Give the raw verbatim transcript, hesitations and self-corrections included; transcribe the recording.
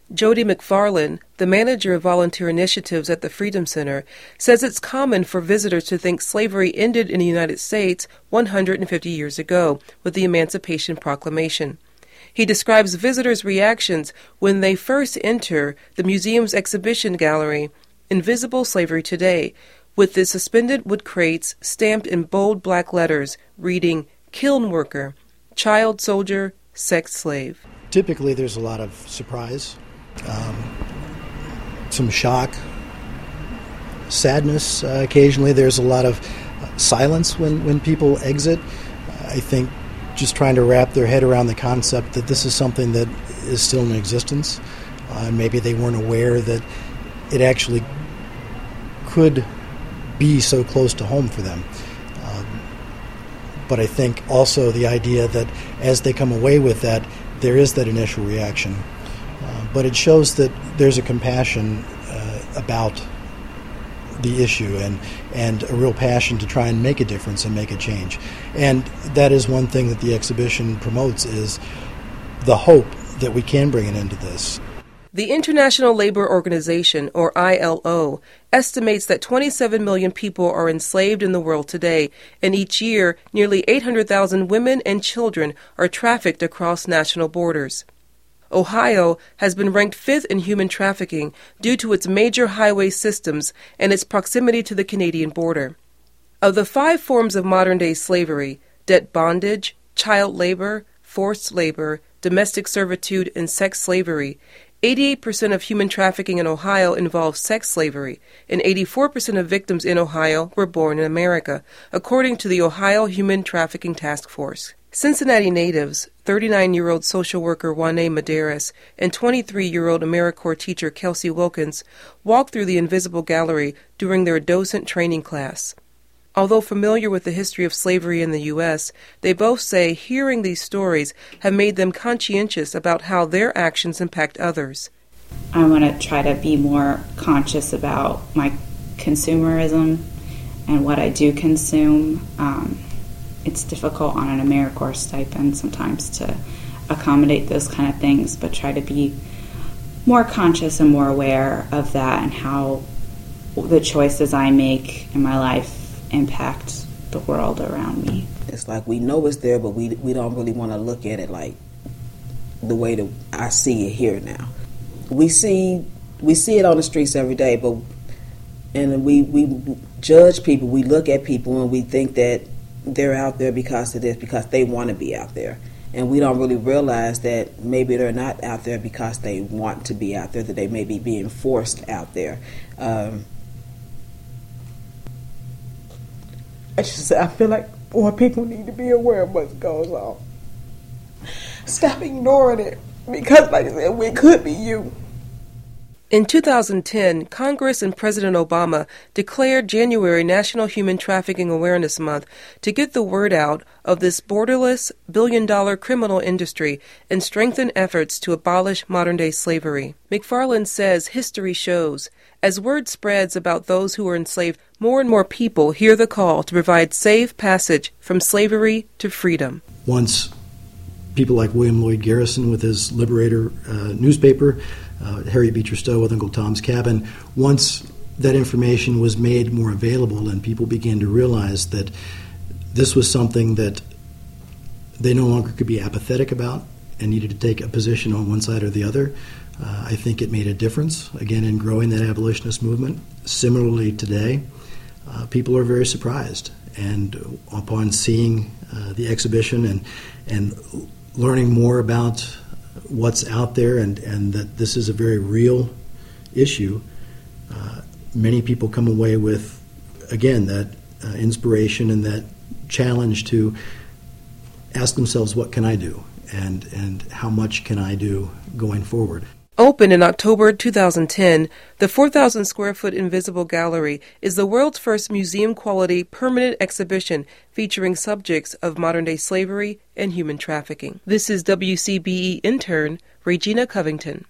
Jody McFarland, the manager of volunteer initiatives at the Freedom Center, says it's common for visitors to think slavery ended in the United States one hundred fifty years ago with the Emancipation Proclamation. He describes visitors' reactions when they first enter the museum's exhibition gallery, Invisible Slavery Today, with the suspended wood crates stamped in bold black letters reading kiln worker, child soldier, sex slave. Typically there's a lot of surprise, um, some shock, sadness. Uh, occasionally there's a lot of uh, silence when, when people exit. Uh, I think just trying to wrap their head around the concept that this is something that is still in existence. Uh, maybe they weren't aware that it actually could be so close to home for them. Um, but I think also the idea that as they come away with that, there is that initial reaction. Uh, but it shows that there's a compassion uh, about the issue and, and a real passion to try and make a difference and make a change. And that is one thing that the exhibition promotes, is the hope that we can bring an end to this. The International Labor Organization, or I L O, estimates that twenty-seven million people are enslaved in the world today, and each year, nearly eight hundred thousand women and children are trafficked across national borders. Ohio has been ranked fifth in human trafficking due to its major highway systems and its proximity to the Canadian border. Of the five forms of modern-day slavery, debt bondage, child labor, forced labor, domestic servitude, and sex slavery, eighty-eight percent of human trafficking in Ohio involves sex slavery, and eighty-four percent of victims in Ohio were born in America, according to the Ohio Human Trafficking Task Force. Cincinnati natives, thirty-nine-year-old social worker Juane Medeiros and twenty-three-year-old AmeriCorps teacher Kelsey Wilkins walked through the Invisible Gallery during their docent training class. Although familiar with the history of slavery in the U S, they both say hearing these stories have made them conscientious about how their actions impact others. I want to try to be more conscious about my consumerism and what I do consume. Um, it's difficult on an AmeriCorps stipend sometimes to accommodate those kind of things, but try to be more conscious and more aware of that and how the choices I make in my life impact the world around me. It's like we know it's there, but we we don't really want to look at it like the way that I see it here now. We see we see it on the streets every day, but and we we judge people. We look at people and we think that they're out there because of this, because they want to be out there, and we don't really realize that maybe they're not out there because they want to be out there. That they may be being forced out there. Um, I just I feel like more people need to be aware of what goes on. Stop ignoring it, because like I said, it could be you. In two thousand ten, Congress and President Obama declared January National Human Trafficking Awareness Month to get the word out of this borderless, billion-dollar criminal industry and strengthen efforts to abolish modern-day slavery. McFarland says history shows, as word spreads about those who were enslaved, more and more people hear the call to provide safe passage from slavery to freedom. Once people like William Lloyd Garrison with his Liberator uh, newspaper, uh, Harriet Beecher Stowe with Uncle Tom's Cabin, once that information was made more available and people began to realize that this was something that they no longer could be apathetic about and needed to take a position on one side or the other, uh, I think it made a difference, again, in growing that abolitionist movement. Similarly today, uh, people are very surprised, and upon seeing uh, the exhibition and and learning more about what's out there and, and that this is a very real issue, uh, many people come away with, again, that uh, inspiration and that challenge to ask themselves, what can I do? And, and how much can I do going forward? Open in October two thousand ten, the four thousand square foot Invisible Gallery is the world's first museum-quality permanent exhibition featuring subjects of modern-day slavery and human trafficking. This is W C B E intern Regina Covington.